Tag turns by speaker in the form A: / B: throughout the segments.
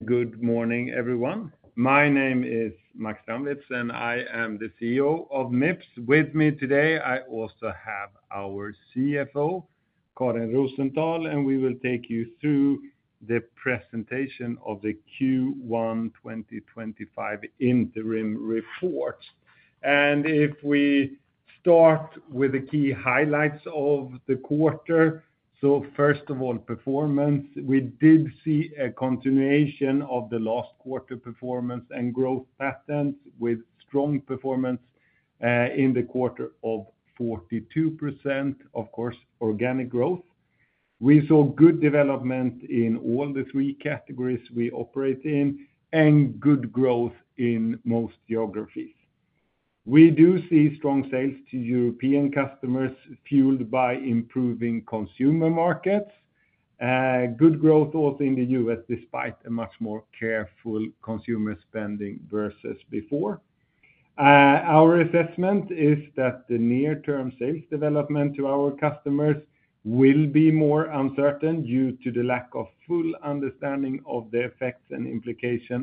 A: good morning, everyone. My name is Max Strandwitz, and I am the CEO of Mips. With me today, I also have our CFO, Karin Rosenthal, and we will take you through the presentation of the Q1 2025 interim report. If we start with the key highlights of the quarter, first of all, performance. We did see a continuation of the last quarter performance and growth patterns with strong performance in the quarter of 42%, of course, organic growth. We saw good development in all the three categories we operate in and good growth in most geographies. We do see strong sales to European customers fueled by improving consumer markets. Good growth also in the U.S. despite a much more careful consumer spending versus before. Our assessment is that the near-term sales development to our customers will be more uncertain due to the lack of full understanding of the effects and implementation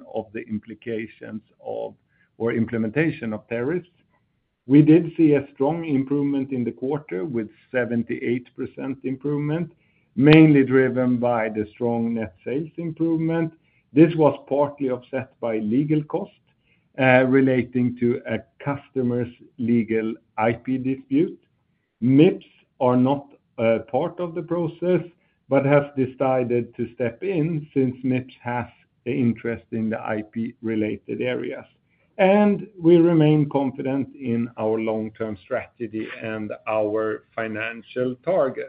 A: of tariffs. We did see a strong improvement in the quarter with 78% improvement, mainly driven by the strong net sales improvement. This was partly offset by legal costs relating to a customer's legal IP dispute. Mips are not part of the process, but have decided to step in since Mips has interest in the IP-related areas. We remain confident in our long-term strategy and our financial targets.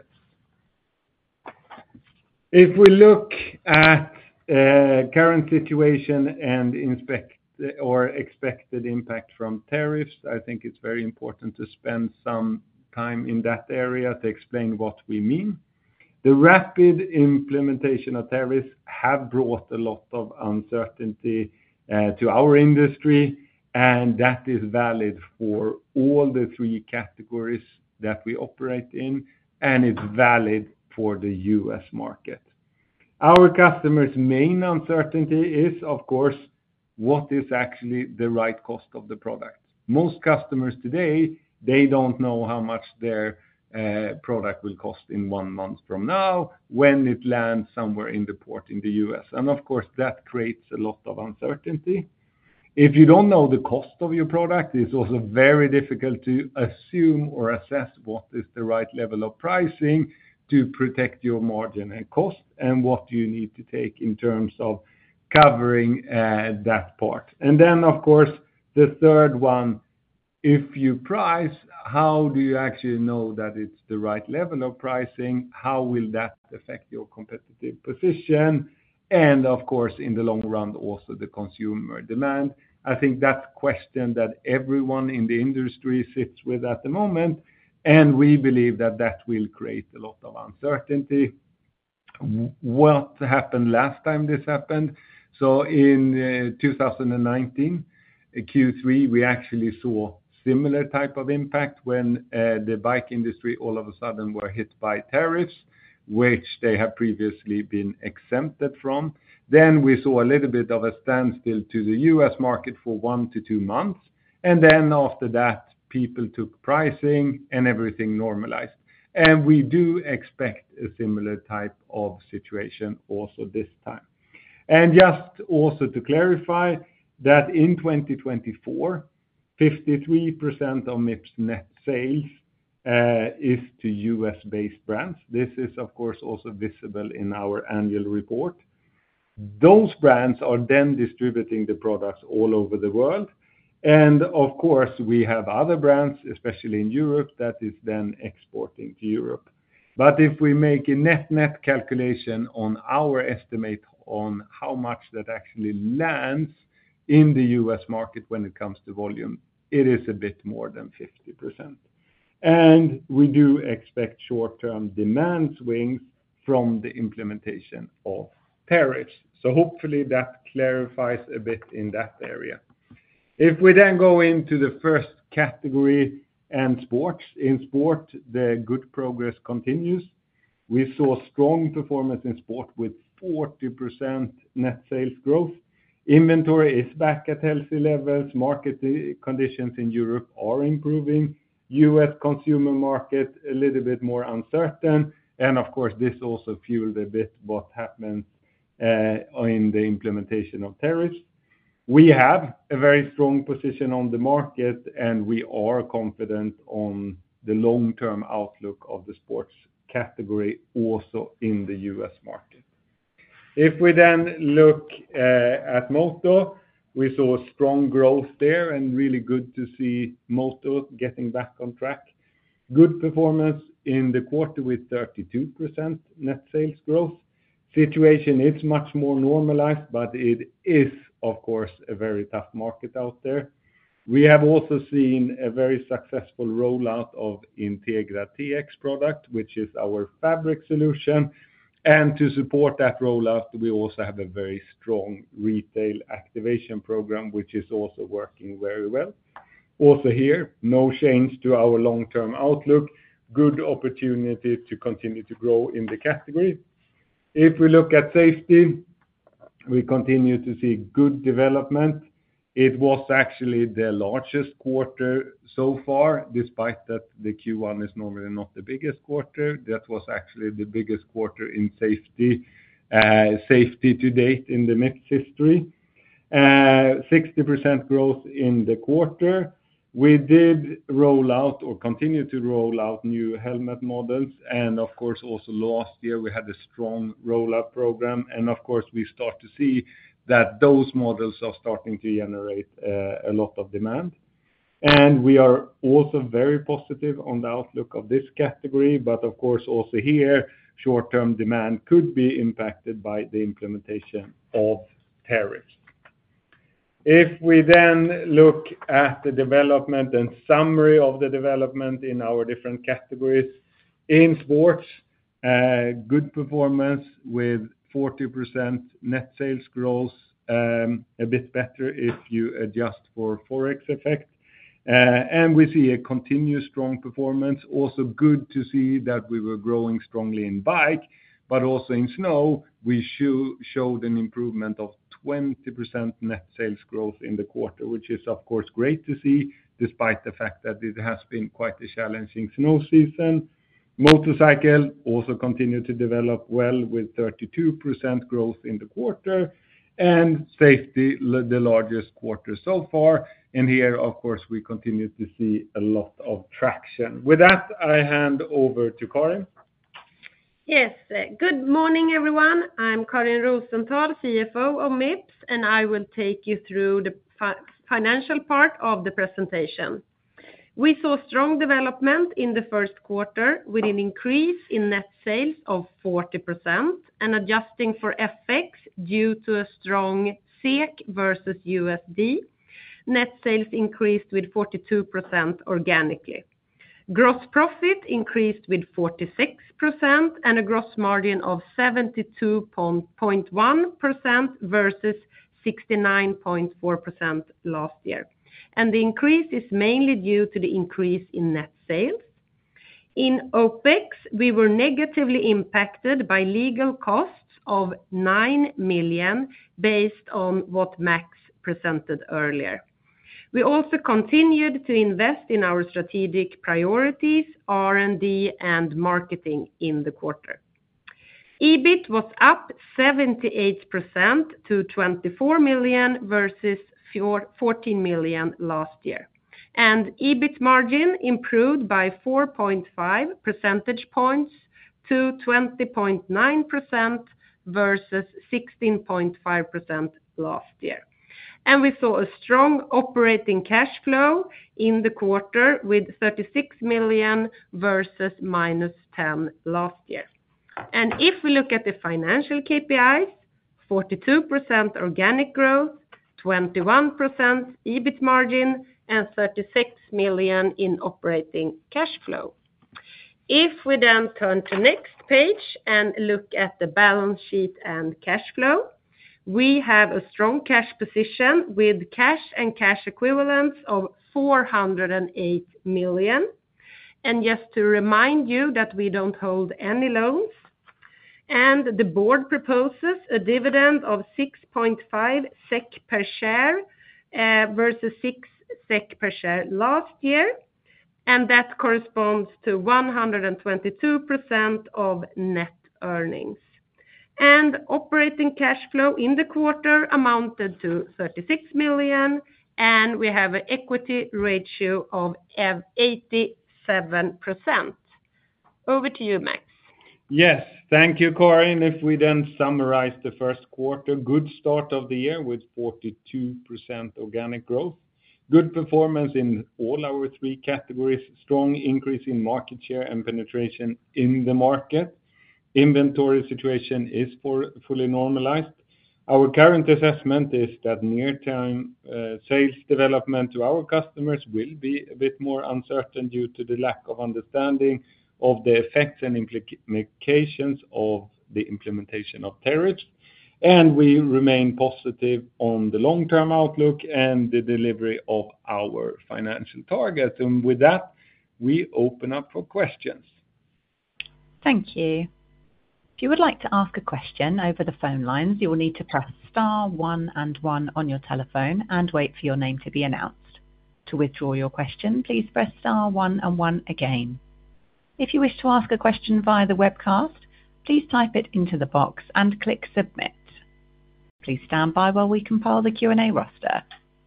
A: If we look at current situation and expected impact from tariffs, I think it's very important to spend some time in that area to explain what we mean. The rapid implementation of tariffs have brought a lot of uncertainty to our industry, and that is valid for all the three categories that we operate in, and it's valid for the U.S. market. Our customers' main uncertainty is, of course, what is actually the right cost of the product. Most customers today, they don't know how much their product will cost in 1 month from now when it lands somewhere in the port in the U.S. And of course, that creates a lot of uncertainty. If you don't know the cost of your product, it's also very difficult to assume or assess what is the right level of pricing to protect your margin and cost, and what you need to take in terms of covering that part. And then, of course, the third one, if you price, how do you actually know that it's the right level of pricing? How will that affect your competitive position? And of course, in the long run, also the consumer demand. I think that's a question that everyone in the industry sits with at the moment, and we believe that that will create a lot of uncertainty. What happened last time this happened? So in 2019, Q3, we actually saw similar type of impact when the bike industry all of a sudden were hit by tariffs, which they have previously been exempted from. Then we saw a little bit of a standstill to the U.S. market for 1 to 2 months. And then after that, people took pricing and everything normalized. And we do expect a similar type of situation also this time. And just also to clarify that in 2024, 53% of Mips net sales is to US-based brands. This is, of course, also visible in our annual report. Those brands are then distributing the products all over the world. And of course, we have other brands, especially in Europe, that is then exporting to Europe. But if we make a net calculation on our estimate on how much that actually lands in the US market when it comes to volume, it is a bit more than 50%. And we do expect short-term demand swings from the implementation of tariffs. So hopefully that clarifies a bit in that area. If we then go into the first category and sports, in sport, the good progress continues. We saw strong performance in sport with 40% net sales growth. Inventory is back at healthy levels. Market conditions in Europe are improving. U.S. consumer market a little bit more uncertain. And of course, this also fueled a bit what happens in the implementation of tariffs. We have a very strong position on the market, and we are confident on the long-term outlook of the sports category also in the U.S. market. If we then look at Moto, we saw strong growth there and really good to see Moto getting back on track. Good performance in the quarter with 32% net sales growth. Situation is much more normalized, but it is, of course, a very tough market out there. We have also seen a very successful rollout of Integra TX product, which is our fabric solution. And to support that rollout, we also have a very strong retail activation program, which is also working very well. Also here, no change to our long-term outlook. Good opportunity to continue to grow in the category. If we look at safety, we continue to see good development. It was actually the largest quarter so far, despite that the Q1 is normally not the biggest quarter. That was actually the biggest quarter in safety to date in the Mips history. 60% growth in the quarter. We did roll out or continue to roll out new helmet models. And of course, also last year, we had a strong rollout program. And of course, we start to see that those models are starting to generate a lot of demand. And we are also very positive on the outlook of this category. But of course, also here, short-term demand could be impacted by the implementation of tariffs. If we then look at the development and summary of the development in our different categories, in sports, good performance with 40% net sales growth, a bit better if you adjust for Forex effect. And we see a continuous strong performance. Also good to see that we were growing strongly in bike, but also in snow, we showed an improvement of 20% net sales growth in the quarter, which is, of course, great to see, despite the fact that it has been quite a challenging snow season. Motorcycle also continued to develop well with 32% growth in the quarter. And safety, the largest quarter so far. And here, of course, we continue to see a lot of traction. With that, I hand over to Karin.
B: Yes, good morning, everyone. I'm Karin Rosenthal, CFO of Mips, and I will take you through the financial part of the presentation. We saw strong development in the first quarter with an increase in net sales of 40%, and adjusting for FX due to a strong SEK versus USD, net sales increased with 42% organically. Gross profit increased with 46% and a gross margin of 72.1% versus 69.4% last year. And the increase is mainly due to the increase in net sales. In OpEx, we were negatively impacted by legal costs of 9 million based on what Max presented earlier. We also continued to invest in our strategic priorities, R&D, and marketing in the quarter. EBIT was up 78% to 24 million versus 14 million last year. And EBIT margin improved by 4.5 percentage points to 20.9% versus 16.5% last year. And we saw a strong operating cash flow in the quarter with 36 million versus minus 10 last year. And if we look at the financial KPIs, 42% organic growth, 21% EBIT margin, and 36 million in operating cash flow. If we then turn to next page and look at the balance sheet and cash flow, we have a strong cash position with cash and cash equivalents of 408 million. And just to remind you that we don't hold any loans. and the board proposes a dividend of 6.5 SEK per share versus 6 SEK per share last year, and that corresponds to 122% of net earnings. Operating cash flow in the quarter amounted to 36 million, and we have an equity ratio of 87%. Over to you, Max.
A: Yes, thank you, Karin. If we then summarize the first quarter, good start of the year with 42% organic growth, good performance in all our three categories, strong increase in market share and penetration in the market. Inventory situation is fully normalized. Our current assessment is that near-term sales development to our customers will be a bit more uncertain due to the lack of understanding of the effects and implications of the implementation of tariffs, and we remain positive on the long-term outlook and the delivery of our financial targets. With that, we open up for questions.
C: Thank you. If you would like to ask a question over the phone lines, you will need to press star 1 and 1 on your telephone and wait for your name to be announced. To withdraw your question, please press star 1 and 1 again. If you wish to ask a question via the webcast, please type it into the box and click submit. Please stand by while we compile the Q&A roster.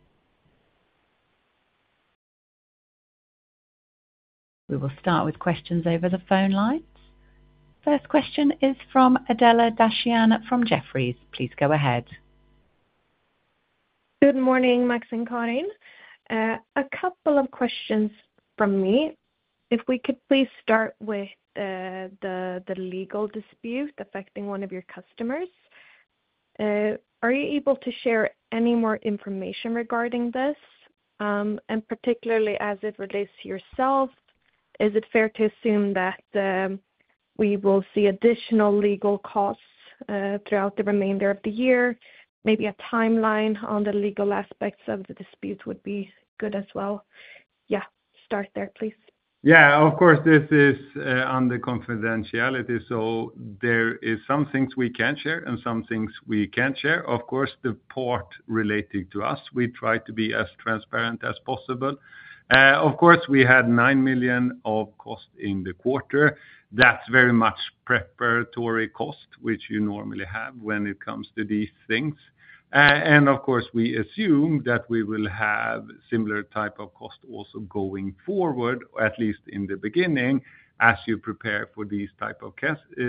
C: We will start with questions over the phone lines. First question is from Adela Dashian from Jefferies. Please go ahead.
D: Good morning, Max and Karin. A couple of questions from me. If we could please start with the legal dispute affecting one of your customers. Are you able to share any more information regarding this? And particularly as it relates to yourself, is it fair to assume that we will see additional legal costs throughout the remainder of the year? Maybe a timeline on the legal aspects of the dispute would be good as well. Yeah, start there, please.
A: Yeah, of course, this is under confidentiality, so there is some things we can share and some things we can't share. Of course, the part relating to us, we try to be as transparent as possible. Of course, we had 9 million of cost in the quarter. That's very much preparatory cost, which you normally have when it comes to these things. And of course, we assume that we will have similar type of cost also going forward, at least in the beginning, as you prepare for these type of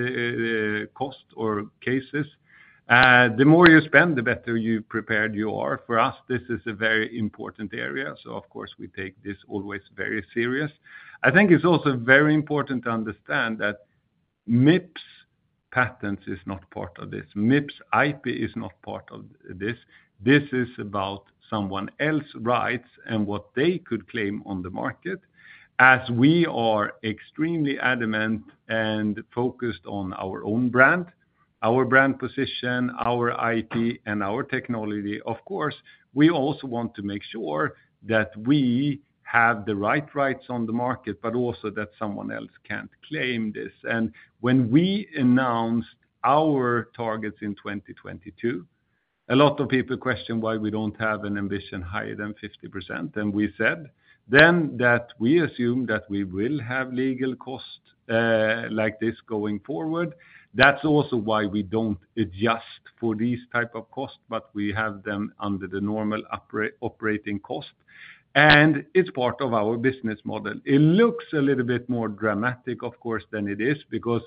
A: cost or cases. The more you spend, the better you prepared you are. For us, this is a very important area, so of course, we take this always very serious. I think it's also very important to understand that Mips patents is not part of this. Mips IP is not part of this. This is about someone else's rights and what they could claim on the market. As we are extremely adamant and focused on our own brand, our brand position, our IP, and our technology, of course, we also want to make sure that we have the right rights on the market, but also that someone else can't claim this. And when we announced our targets in 2022, a lot of people question why we don't have an ambition higher than 50%. And we said then that we assume that we will have legal costs like this going forward. That's also why we don't adjust for these type of costs, but we have them under the normal operating cost. And it's part of our business model. It looks a little bit more dramatic, of course, than it is, because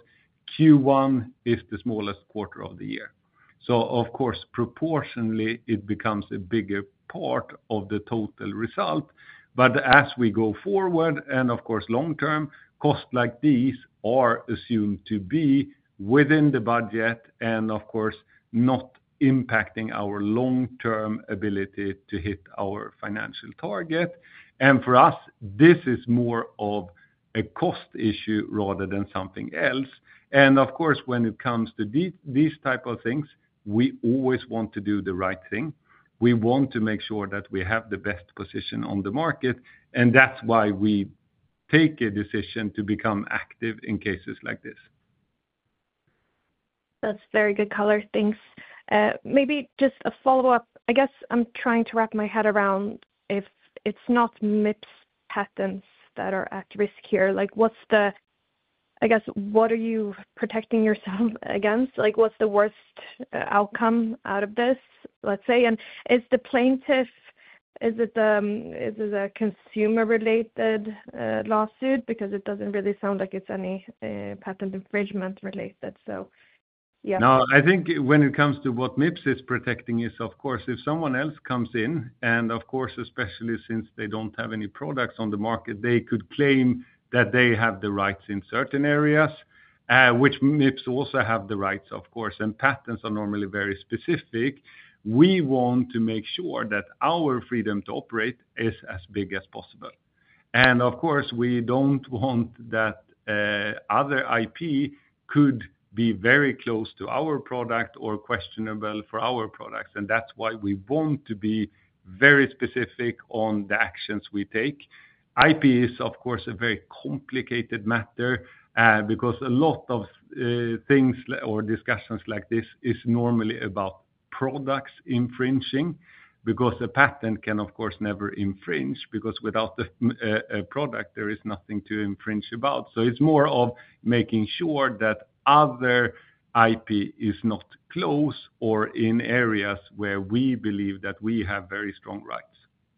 A: Q1 is the smallest quarter of the year. So, of course, proportionally, it becomes a bigger part of the total result. But as we go forward, and of course, long-term, costs like these are assumed to be within the budget and, of course, not impacting our long-term ability to hit our financial target. And for us, this is more of a cost issue rather than something else. And of course, when it comes to these type of things, we always want to do the right thing. We want to make sure that we have the best position on the market, and that's why we take a decision to become active in cases like this.
D: That's very good color. Thanks. Maybe just a follow-up. I guess I'm trying to wrap my head around if it's not Mips patents that are at risk here. Like, what are you protecting yourself against? Like, what's the worst outcome out of this, let's say? And is the plaintiff, is it a consumer-related lawsuit? Because it doesn't really sound like it's any patent infringement related. So, yeah.
A: No, I think when it comes to what Mips is protecting is, of course, if someone else comes in, and of course, especially since they don't have any products on the market, they could claim that they have the rights in certain areas, which Mips also have the rights, of course, and patents are normally very specific. We want to make sure that our freedom to operate is as big as possible. And of course, we don't want that other IP could be very close to our product or questionable for our products. And that's why we want to be very specific on the actions we take. IP is, of course, a very complicated matter because a lot of things or discussions like this is normally about products infringing, because a patent can, of course, never infringe, because without a product, there is nothing to infringe about. So it's more of making sure that other IP is not close or in areas where we believe that we have very strong rights.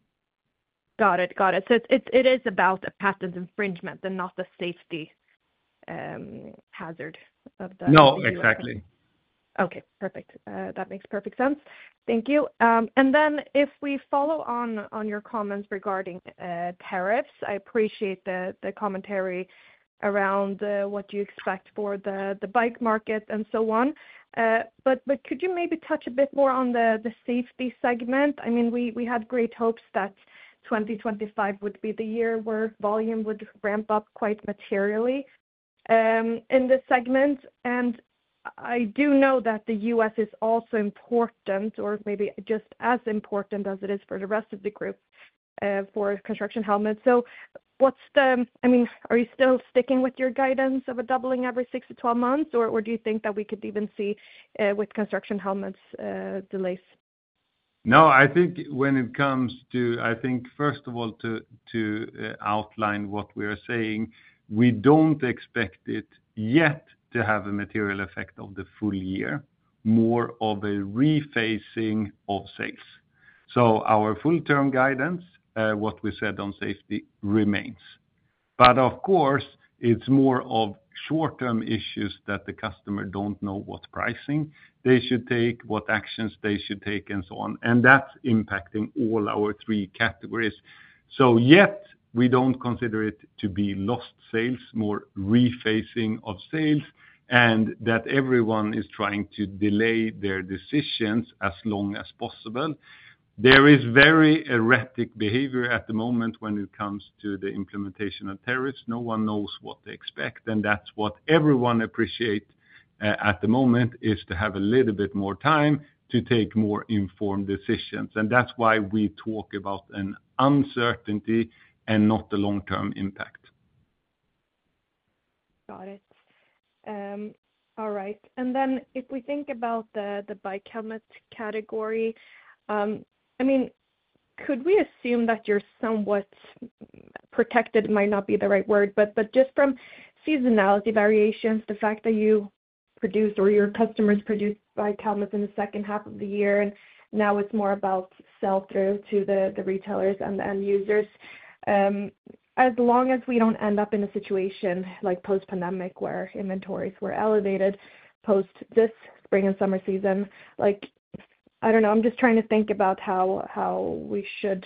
D: Got it. So it is about a patent infringement and not a safety hazard of the.
A: No, exactly.
D: Okay, perfect. That makes perfect sense. Thank you. And then if we follow on your comments regarding tariffs, I appreciate the commentary around what you expect for the bike market and so on. But could you maybe touch a bit more on the safety segment? I mean, we had great hopes that 2025 would be the year where volume would ramp up quite materially in this segment. And I do know that the U.S. is also important, or maybe just as important as it is for the rest of the group for construction helmets. So are you still sticking with your guidance of a doubling every 6 to 12 months, or do you think that we could even see with construction helmets delays?
A: No, I think when it comes to, first of all, to outline what we are saying, we don't expect it yet to have a material effect of the full year, more of a rephasing of sales. So our full-term guidance, what we said on safety, remains. But of course, it's more of short-term issues that the customer don't know what pricing they should take, what actions they should take, and so on. And that's impacting all our three categories. So yet, we don't consider it to be lost sales, more rephasing of sales, and that everyone is trying to delay their decisions as long as possible. There is very erratic behavior at the moment when it comes to the implementation of tariffs. No one knows what they expect, and that's what everyone appreciates at the moment, is to have a little bit more time to take more informed decisions. And that's why we talk about an uncertainty and not the long-term impact.
D: Got it. All right. And then if we think about the bike helmet category, I mean, could we assume that you're somewhat protected? Might not be the right word, but just from seasonality variations, the fact that you produce or your customers produce bike helmets in the second half of the year, and now it's more about sell-through to the retailers and the end users. As long as we don't end up in a situation like post-pandemic where inventories were elevated post this spring and summer season, like, I don't know, I'm just trying to think about how we should,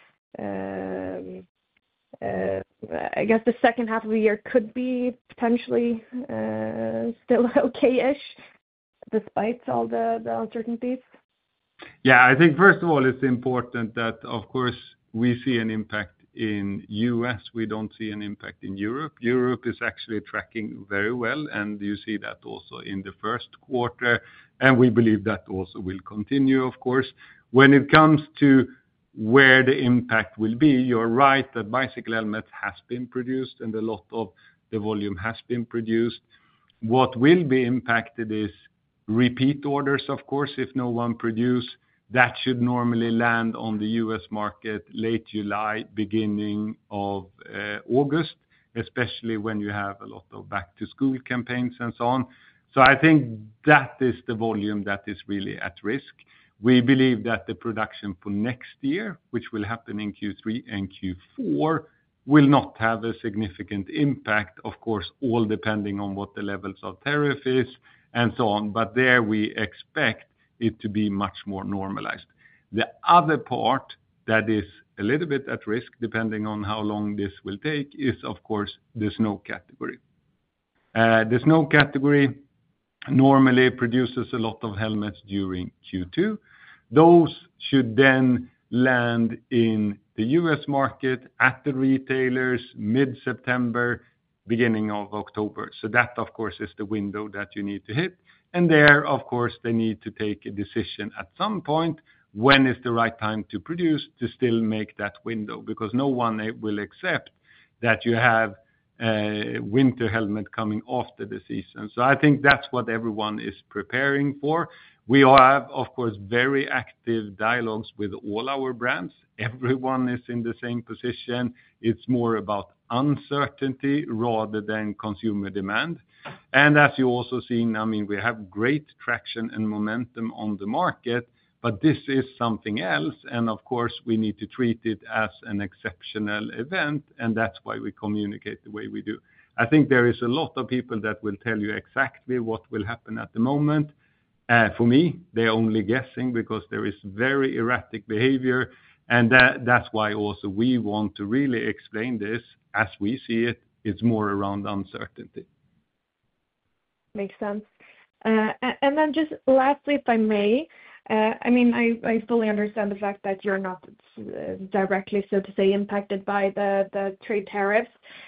D: I guess the second half of the year could be potentially still okay-ish despite all the uncertainties.
A: Yeah, I think first of all, it's important that, of course, we see an impact in US. We don't see an impact in Europe. Europe is actually tracking very well, and you see that also in the first quarter, and we believe that also will continue, of course. When it comes to where the impact will be, you're right that bicycle helmets has been produced and a lot of the volume has been produced. What will be impacted is repeat orders, of course, if no one produce. That should normally land on the U.S. market late July, beginning of August, especially when you have a lot of back-to-school campaigns and so on. So I think that is the volume that is really at risk. We believe that the production for next year, which will happen in Q3 and Q4, will not have a significant impact, of course, all depending on what the levels of tariff is and so on. But there we expect it to be much more normalized. The other part that is a little bit at risk, depending on how long this will take, is, of course, the snow category. The snow category normally produces a lot of helmets during Q2. Those should then land in the U.S. market at the retailers mid-September, beginning of October. So that, of course, is the window that you need to hit. And there, of course, they need to take a decision at some point when is the right time to produce to still make that window, because no one will accept that you have a winter helmet coming after the season. So I think that's what everyone is preparing for. We have, of course, very active dialogues with all our brands. Everyone is in the same position. It's more about uncertainty rather than consumer demand. And as you also seen, I mean, we have great traction and momentum on the market, but this is something else. And of course, we need to treat it as an exceptional event. And that's why we communicate the way we do. I think there is a lot of people that will tell you exactly what will happen at the moment. For me, they're only guessing because there is very erratic behavior. And that's why also we want to really explain this as we see it. It's more around uncertainty.
D: Makes sense. And then just lastly, if I may, I mean, I fully understand the fact that you're not directly, so to say, impacted by the trade tariffs,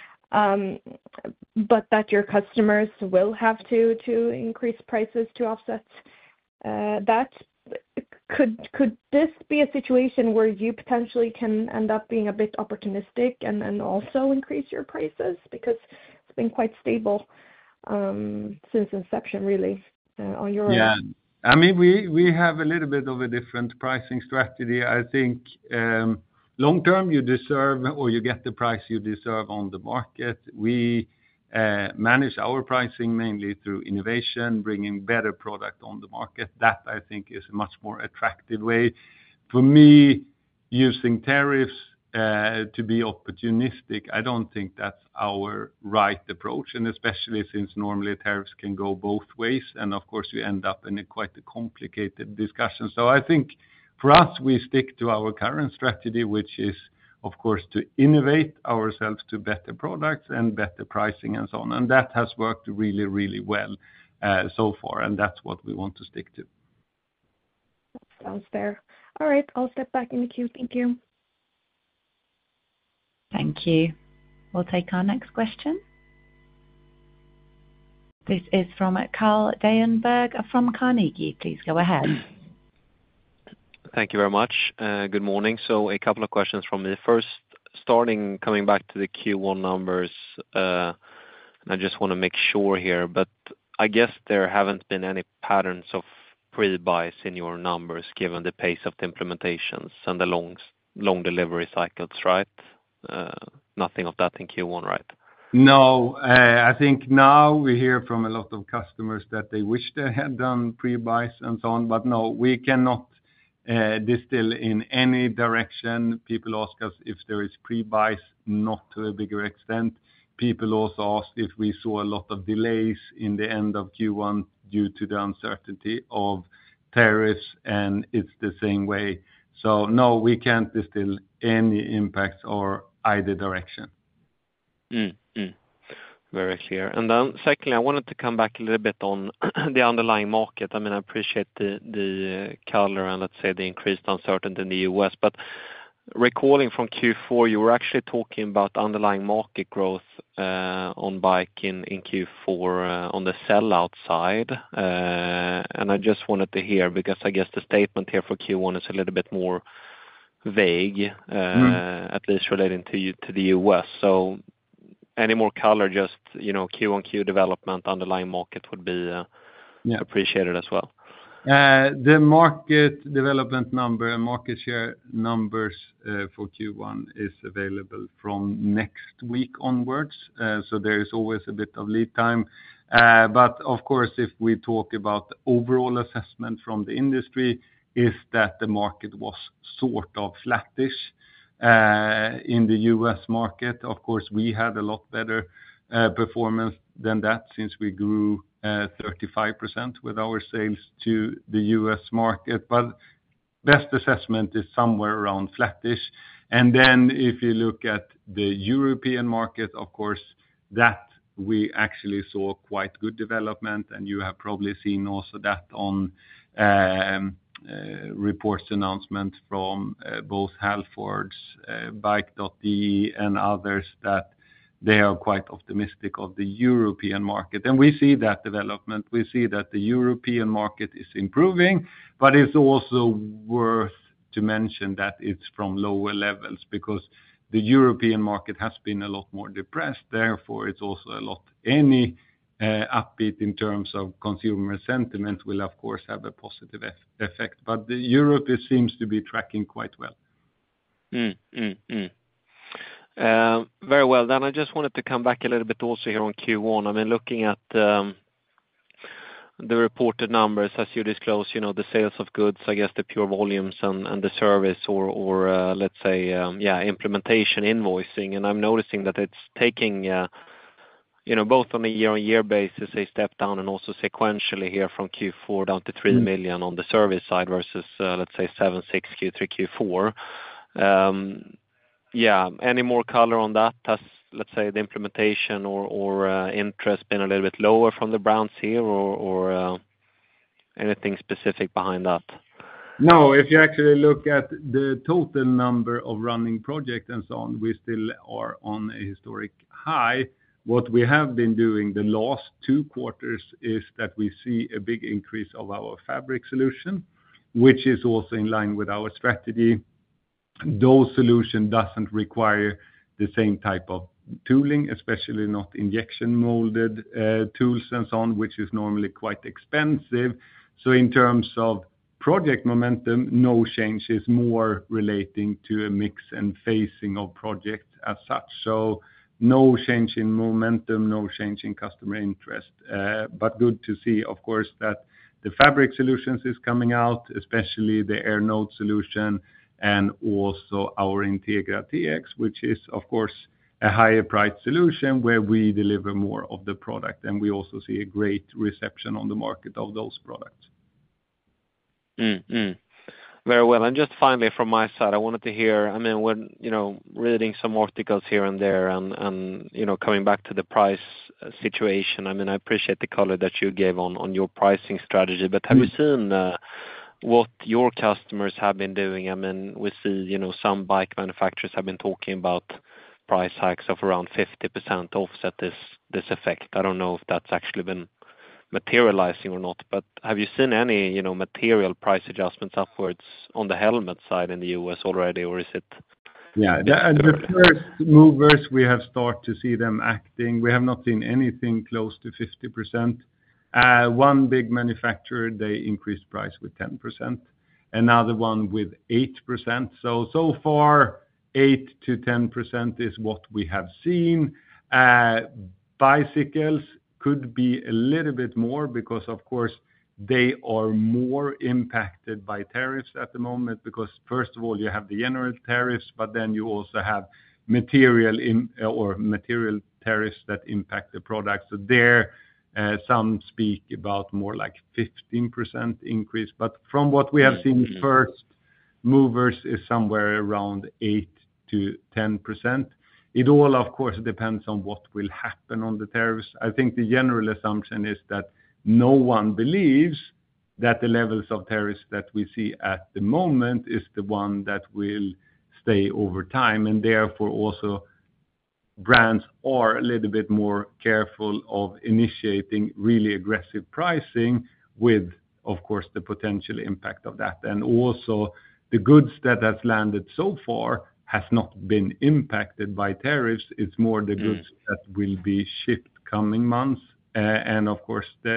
D: but that your customers will have to increase prices to offset that. Could this be a situation where you potentially can end up being a bit opportunistic and also increase your prices? Because it's been quite stable since inception, really, on your end.
A: Yeah. I mean, we have a little bit of a different pricing strategy. I think long term, you deserve or you get the price you deserve on the market. We manage our pricing mainly through innovation, bringing better product on the market. That, I think, is a much more attractive way. For me, using tariffs to be opportunistic, I don't think that's our right approach, and especially since normally tariffs can go both ways, and of course, you end up in quite a complicated discussion. So I think for us, we stick to our current strategy, which is, of course, to innovate ourselves to better products and better pricing and so on. And that has worked really, really well so far, and that's what we want to stick to.
D: Sounds fair. All right, I'll step back in the queue. Thank you.
C: Thank you. We'll take our next question. This is from Carl Deijenberg from Carnegie. Please go ahead.
E: Thank you very much. Good morning. So a couple of questions from me. First, coming back to the Q1 numbers, and I just want to make sure here, but I guess there haven't been any patterns of pre-buys in your numbers given the pace of the implementations and the long delivery cycles, right? Nothing of that in Q1, right?
A: No, I think now we hear from a lot of customers that they wish they had done pre-buys and so on, but no, we cannot distill in any direction. People ask us if there is pre-buys, not to a bigger extent. People also ask if we saw a lot of delays in the end of Q1 due to the uncertainty of tariffs, and it's the same way. So no, we can't distill any impacts or either direction.
E: Very clear. And then secondly, I wanted to come back a little bit on the underlying market. I mean, I appreciate the color and let's say the increased uncertainty in the US, but recalling from Q4, you were actually talking about underlying market growth on bike in Q4 on the sellout side. And I just wanted to hear, because I guess the statement here for Q1 is a little bit more vague, at least relating to the US. So any more color, just, Q on Q development, underlying market would be appreciate it as well.
A: The market development number and market share numbers for Q1 is available from next week onwards. So there is always a bit of lead time. But of course, if we talk about the overall assessment from the industry, is that the market was sort of flattish in the U.S. market. Of course, we had a lot better performance than that since we grew 35% with our sales to the U.S. market. But best assessment is somewhere around flattish. And then if you look at the European market, of course, that we actually saw quite good development, and you have probably seen also that on reports announcement from both Halfords, Bike.de, and others, that they are quite optimistic of the European market. And we see that development. We see that the European market is improving, but it's also worth to mention that it's from lower levels, because the European market has been a lot more depressed. Therefore, it's also a lot any upbeat in terms of consumer sentiment will, of course, have a positive effect. But the Europe seems to be tracking quite well.
E: Very well. Then I just wanted to come back a little bit also here on Q1. I mean, looking at the reported numbers as you disclose, the sales of goods, I guess the pure volumes and the service or let's say, implementation invoicing. And I'm noticing that it's taking, both on a year-on-year basis, a step down, and also sequentially here from Q4 down to 3 million on the service side versus, let's say 7-6 Q3, Q4. Any more color on that? Has, let's say, the implementation or interest been a little bit lower from the brands here, or anything specific behind that?
A: No, if you actually look at the total number of running projects and so on, we still are on a historic high. What we have been doing the last 2 quarters is that we see a big increase of our fabric solution, which is also in line with our strategy. Those solution doesn't require the same type of tooling, especially not injection molded tools and so on, which is normally quite expensive. So in terms of project momentum, no change, is more relating to a mix and phasing of projects as such. So no change in momentum, no change in customer interest. But good to see, of course, that the fabric solutions is coming out, especially the AirNode solution, and also our Integra TX, which is, of course, a higher price solution where we deliver more of the product, and we also see a great reception on the market of those products.
E: Very well. And just finally from my side, I wanted to hear, I mean, when, reading some articles here and there and coming back to the price situation, I mean, I appreciate the color that you gave on your pricing strategy, but have you seen what your customers have been doing? I mean, we see, some bike manufacturers have been talking about price hikes of around 50% to offset this effect. I don't know if that's actually been materializing or not, but have you seen any, material price adjustments upwards on the helmet side in the US already, or is it?
A: Yeah, the first movers, we have started to see them acting. We have not seen anything close to 50%. One big manufacturer, they increased price with 10%, another one with 8%. So far, 8-10% is what we have seen. Bicycles could be a little bit more because, of course, they are more impacted by tariffs at the moment, because first of all, you have the general tariffs, but then you also have material tariffs that impact the product. So there, some speak about more like 15% increase. But from what we have seen, first movers is somewhere around 8-10%. It all, of course, depends on what will happen on the tariffs. I think the general assumption is that no one believes that the levels of tariffs that we see at the moment is the one that will stay over time. And therefore, also, brands are a little bit more careful of initiating really aggressive pricing with, of course, the potential impact of that. And also, the goods that has landed so far has not been impacted by tariffs. It's more the goods that will be shipped coming months. And of course, the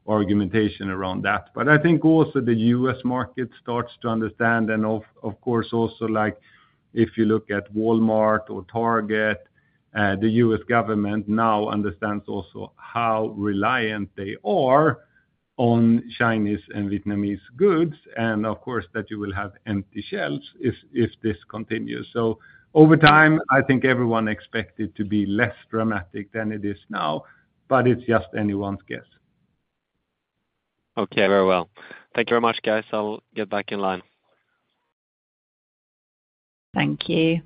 A: argumentation around that. But I think also the U.S. market starts to understand, and of course, also like if you look at Walmart or Target, the U.S. government now understands also how reliant they are on Chinese and Vietnamese goods, and of course, that you will have empty shelves if this continues. So over time, I think everyone expects it to be less dramatic than it is now, but it's just anyone's guess.
E: Okay, very well. Thank you very much, guys. I'll get back in line.
C: Thank you.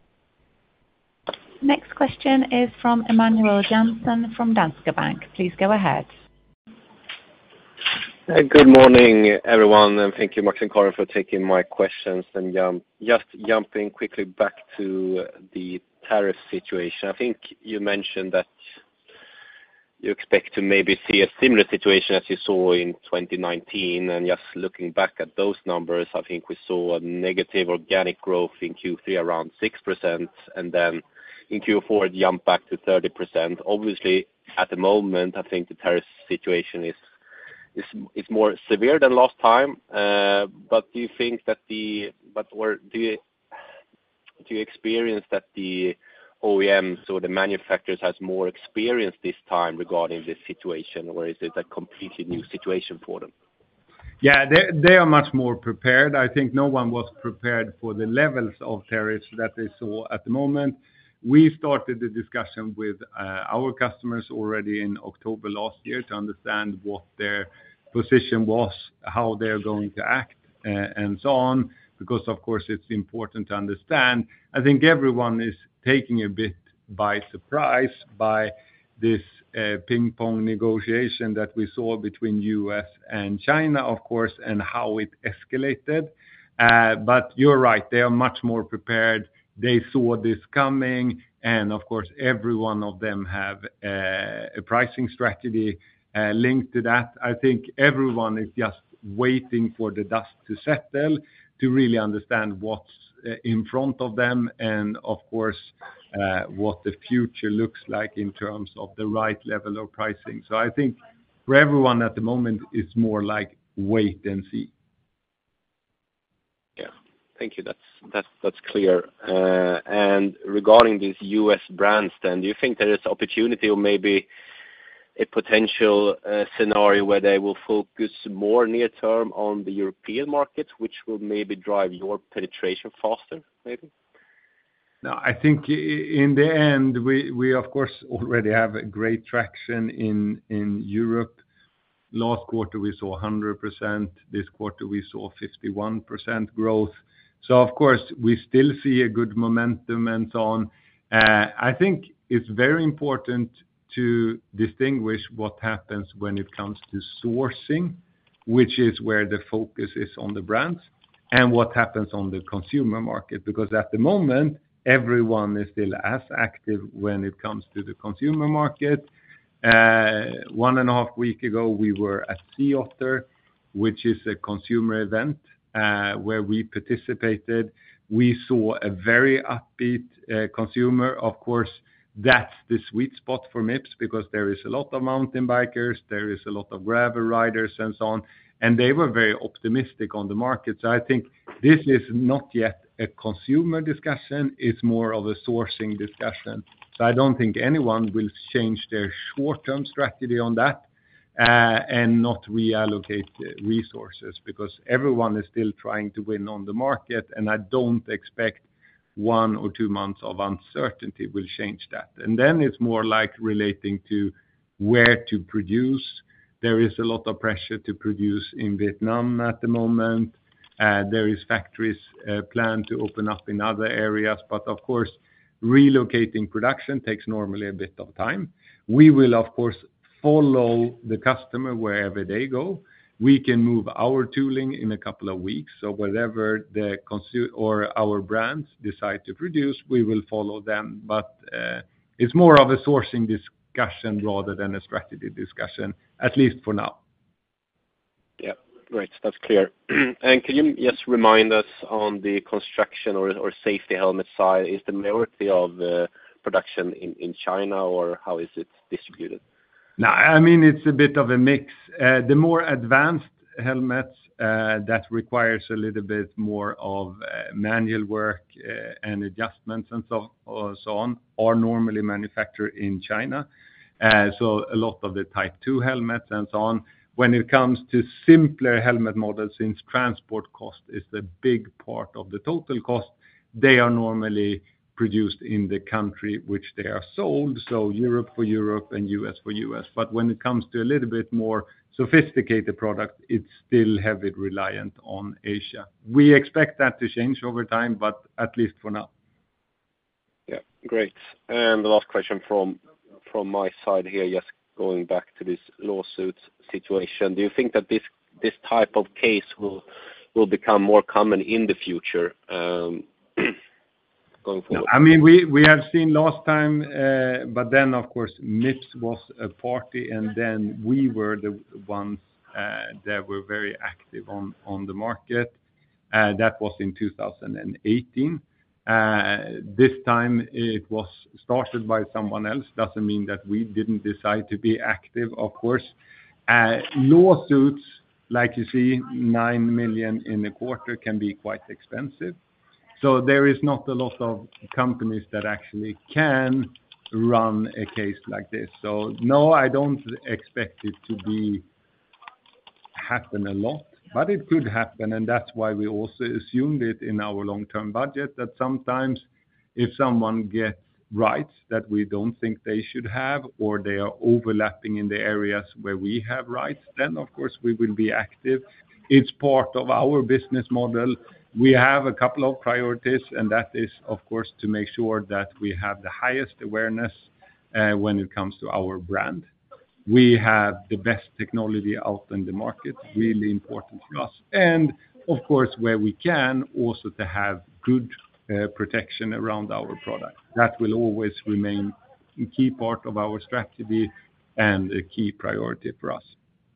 C: Next question is from Emanuel Jansson from Danske Bank. Please go ahead.
F: Good morning, everyone, and thank you, Max and Karin, for taking my questions. And just jumping quickly back to the tariff situation. I think you mentioned that you expect to maybe see a similar situation as you saw in 2019. And just looking back at those numbers, I think we saw a negative organic growth in Q3 around 6%, and then in Q4 it jumped back to 30%. Obviously, at the moment, I think the tariff situation is more severe than last time. But do you think that do you experience that the OEMs or the manufacturers has more experience this time regarding this situation, or is it a completely new situation for them?
A: Yeah, they are much more prepared. I think no one was prepared for the levels of tariffs that they saw at the moment. We started the discussion with our customers already in October last year to understand what their position was, how they're going to act, and so on, because, of course, it's important to understand. I think everyone is taking a bit by surprise by this ping-pong negotiation that we saw between U.S. and China, of course, and how it escalated. But you're right, they are much more prepared. They saw this coming, and of course, every one of them have a pricing strategy linked to that. I think everyone is just waiting for the dust to settle to really understand what's in front of them, and of course, what the future looks like in terms of the right level of pricing. So I think for everyone at the moment, it's more like wait and see.
F: Thank you. That's clear. And regarding these U.S. brands, then, do you think there is opportunity or maybe a potential scenario where they will focus more near term on the European market, which will maybe drive your penetration faster, maybe?
A: No, I think in the end, we of course already have a great traction in Europe. Last quarter, we saw 100%. This quarter, we saw 51% growth. So of course, we still see a good momentum and so on. I think it's very important to distinguish what happens when it comes to sourcing, which is where the focus is on the brands, and what happens on the consumer market. Because at the moment, everyone is still as active when it comes to the consumer market. 1.5 weeks ago, we were at Sea Otter, which is a consumer event where we participated. We saw a very upbeat consumer. Of course, that's the sweet spot for Mips, because there is a lot of mountain bikers, there is a lot of gravel riders and so on, and they were very optimistic on the market. So I think this is not yet a consumer discussion, it's more of a sourcing discussion. So I don't think anyone will change their short-term strategy on that, and not reallocate resources, because everyone is still trying to win on the market, and I don't expect 1 or 2 months of uncertainty will change that. And then it's more like relating to where to produce. There is a lot of pressure to produce in Vietnam at the moment. There is factories planned to open up in other areas, but of course, relocating production takes normally a bit of time. We will, of course, follow the customer wherever they go. We can move our tooling in a couple of weeks, so whatever the consumer or our brands decide to produce, we will follow them. But it's more of a sourcing discussion rather than a strategy discussion, at least for now.
F: Yeah, great. That's clear. And can you just remind us on the construction or safety helmet side, is the majority of production in China, or how is it distributed?
A: No, I mean, it's a bit of a mix. The more advanced helmets that requires a little bit more of manual work and adjustments and so on are normally manufactured in China. So a lot of the Type 2 helmets and so on. When it comes to simpler helmet models, since transport cost is a big part of the total cost, they are normally produced in the country which they are sold, so Europe for Europe and US for US. But when it comes to a little bit more sophisticated product, it's still heavily reliant on Asia. We expect that to change over time, but at least for now.
F: Yeah, great. And the last question from my side here, just going back to this lawsuit situation. Do you think that this type of case will become more common in the future, going forward?
A: I mean, we have seen last time, but then, of course, Mips was a party, and then we were the ones that were very active on the market. That was in 2018. This time it was started by someone else. Doesn't mean that we didn't decide to be active, of course. Lawsuits, like you see, 9 million in a quarter can be quite expensive. So there is not a lot of companies that actually can run a case like this. So no, I don't expect it to happen a lot, but it could happen, and that's why we also assumed it in our long-term budget, that sometimes if someone gets rights that we don't think they should have, or they are overlapping in the areas where we have rights, then of course we will be active. It's part of our business model. We have a couple of priorities, and that is, of course, to make sure that we have the highest awareness when it comes to our brand. We have the best technology out in the market, really important for us. And of course, where we can, also to have good protection around our product. That will always remain a key part of our strategy and a key priority for us.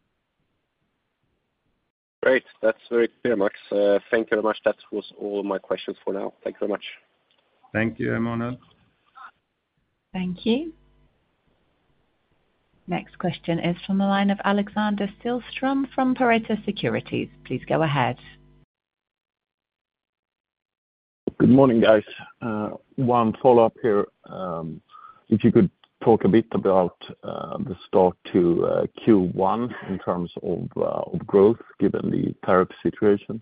F: Great. That's very clear, Max. Thank you very much. That was all my questions for now. Thank you very much.
A: Thank you, Emanuel.
C: Thank you. Next question is from the line of Alexander Siljeström from Pareto Securities. Please go ahead.
G: Good morning, guys. One follow-up here. If you could talk a bit about the start to Q1 in terms of growth, given the tariff situation.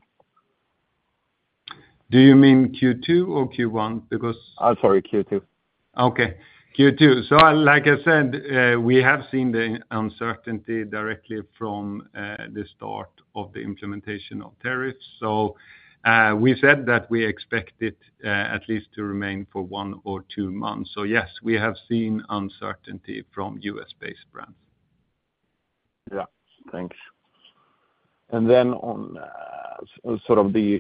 A: Do you mean Q2 or Q1? Because
G: Sorry, Q2.
A: Okay, Q2. So like I said, we have seen the uncertainty directly from the start of the implementation of tariffs. So we said that we expect it at least to remain for 1 or 2 months. So yes, we have seen uncertainty from US-based brands.
G: Yeah, thanks. And then on sort of the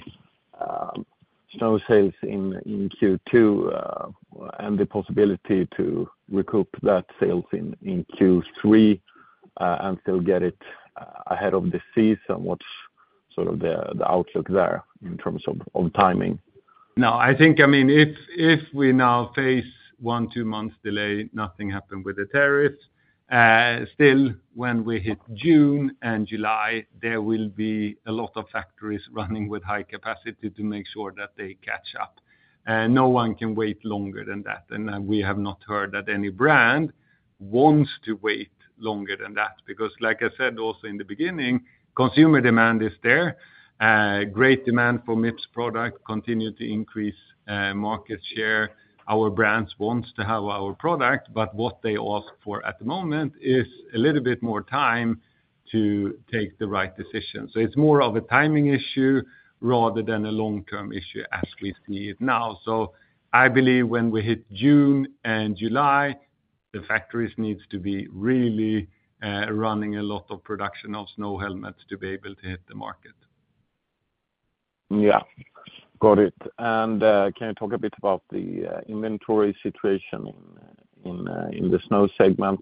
G: snow sales in Q2 and the possibility to recoup that sales in Q3 and still get it ahead of the season, what's sort of the outlook there in terms of timing?
A: No, I think, I mean, if we now face 1-2 months delay, nothing happened with the tariffs. Still, when we hit June and July, there will be a lot of factories running with high capacity to make sure that they catch up. No one can wait longer than that. And we have not heard that any brand wants to wait longer than that. Because like I said also in the beginning, consumer demand is there. Great demand for Mips product, continue to increase market share. Our brands want to have our product, but what they ask for at the moment is a little bit more time to take the right decision. So it's more of a timing issue rather than a long-term issue as we see it now. So I believe when we hit June and July, the factories needs to be really running a lot of production of snow helmets to be able to hit the market.
G: Yeah, got it. And can you talk a bit about the inventory situation in the snow segment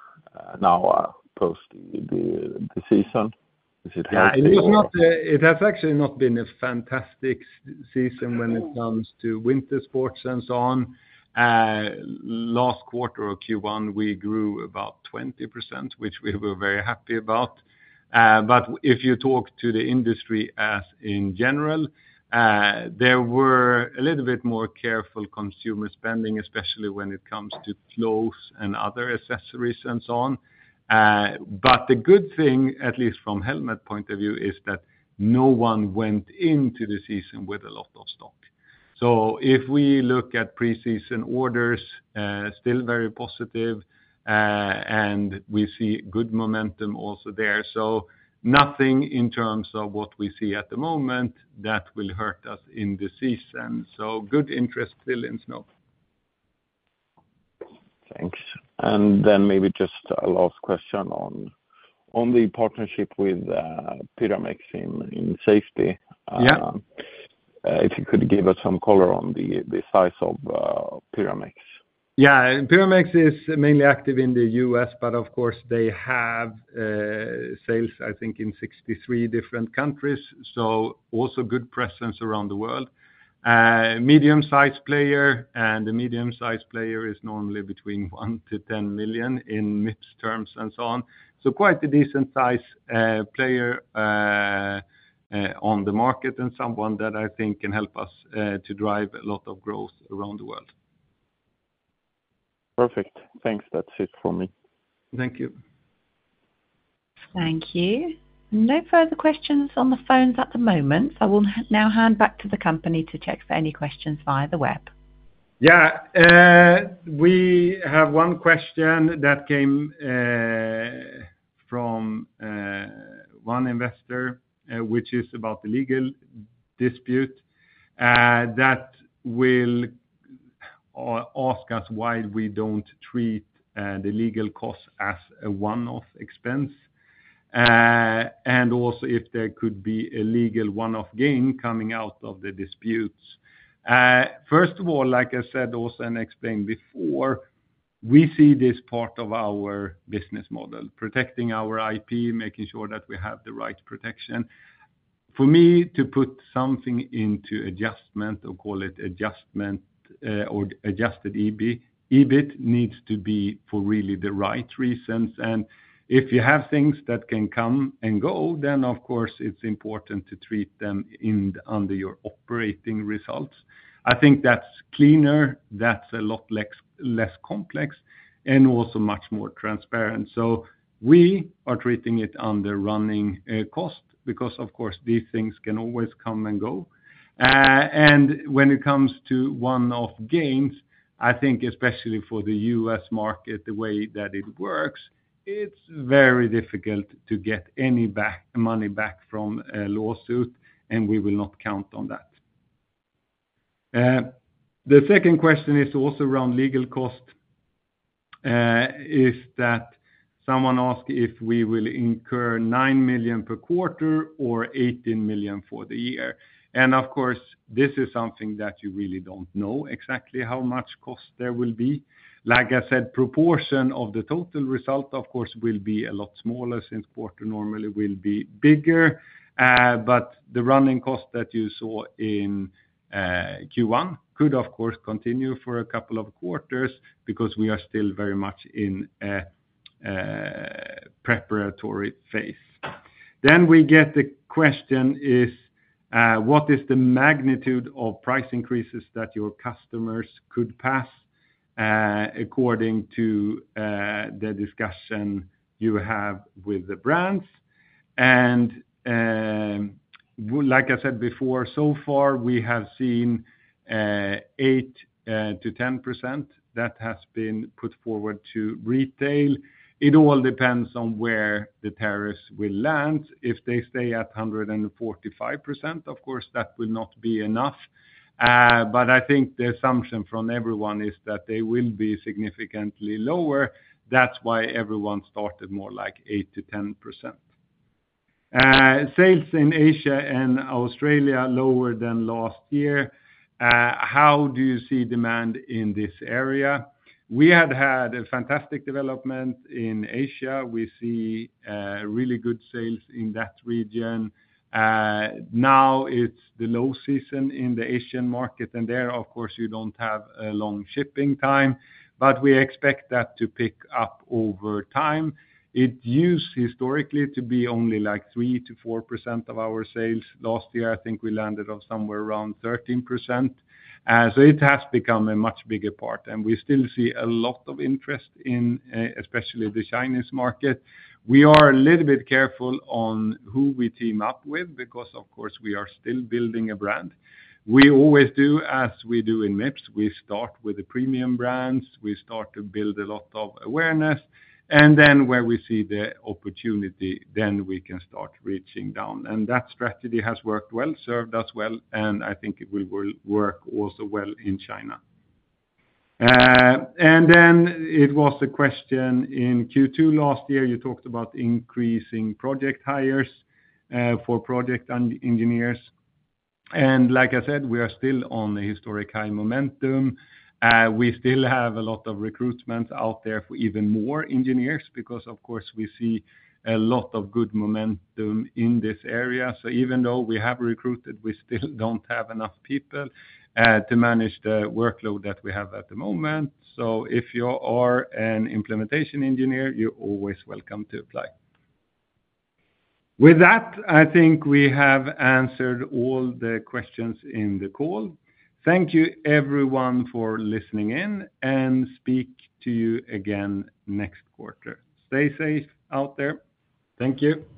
G: now post the season? Is it healthy?
A: It has actually not been a fantastic season when it comes to winter sports and so on. Last quarter of Q1, we grew about 20%, which we were very happy about. But if you talk to the industry as in general, there were a little bit more careful consumer spending, especially when it comes to clothes and other accessories and so on. But the good thing, at least from helmet point of view, is that no one went into the season with a lot of stock. So if we look at pre-season orders, still very positive, and we see good momentum also there. So nothing in terms of what we see at the moment that will hurt us in the season. So good interest still in snow.
G: Thanks. And then maybe just a last question on the partnership with Pyramex in safety.
A: Yeah.
G: If you could give us some color on the size of Pyramex.
A: Yeah, Pyramex is mainly active in the US, but of course they have sales, I think, in 63 different countries. So also good presence around the world. Medium-sized player, and the medium-sized player is normally between 1 to 10 million in MIPS terms and so on. So quite a decent size player on the market, and someone that I think can help us to drive a lot of growth around the world.
G: Perfect. Thanks. That's it for me.
A: Thank you.
C: Thank you. No further questions on the phones at the moment. I will now hand back to the company to check for any questions via the web.
A: Yeah, we have one question that came from one investor, which is about the legal dispute that will ask us why we don't treat the legal costs as a one-off expense, and also if there could be a legal one-off gain coming out of the disputes. First of all, like I said also and explained before, we see this part of our business model, protecting our IP, making sure that we have the right protection. For me to put something into adjustment, or call it adjustment, or adjusted EBIT needs to be for really the right reasons. And if you have things that can come and go, then of course it's important to treat them under your operating results. I think that's cleaner, that's a lot less complex, and also much more transparent. So we are treating it under running cost, because of course these things can always come and go. And when it comes to one-off gains, I think especially for the US market, the way that it works, it's very difficult to get any money back from a lawsuit, and we will not count on that. The second question is also around legal cost, is that someone asked if we will incur 9 million per quarter or 18 million for the year. And of course, this is something that you really don't know exactly how much cost there will be. Like I said, proportion of the total result, of course, will be a lot smaller, since quarter normally will be bigger. But the running cost that you saw in Q1 could, of course, continue for a couple of quarters, because we are still very much in a preparatory phase. Then we get the question is, what is the magnitude of price increases that your customers could pass, according to the discussion you have with the brands? And like I said before, so far we have seen 8 to 10% that has been put forward to retail. It all depends on where the tariffs will land. If they stay at 145%, of course, that will not be enough. But I think the assumption from everyone is that they will be significantly lower. That's why everyone started more like 8 to 10%. Sales in Asia and Australia lower than last year. How do you see demand in this area? We had a fantastic development in Asia. We see really good sales in that region. Now it's the low season in the Asian market, and there, of course, you don't have a long shipping time, but we expect that to pick up over time. It used historically to be only like 3-4% of our sales. Last year, I think we landed on somewhere around 13%. So it has become a much bigger part, and we still see a lot of interest in, especially the Chinese market. We are a little bit careful on who we team up with because, of course, we are still building a brand. We always do, as we do in Mips, we start with the premium brands. We start to build a lot of awareness, and then where we see the opportunity, then we can start reaching down. And that strategy has worked well, served us well, and I think it will work also well in China. And then it was a question in Q2 last year, you talked about increasing project hires for project engineers. And like I said, we are still on a historic high momentum. We still have a lot of recruitment out there for even more engineers because, of course, we see a lot of good momentum in this area. So even though we have recruited, we still don't have enough people to manage the workload that we have at the moment. So if you are an implementation engineer, you're always welcome to apply. With that, I think we have answered all the questions in the call. Thank you, everyone, for listening in, and speak to you again next quarter. Stay safe out there. Thank you.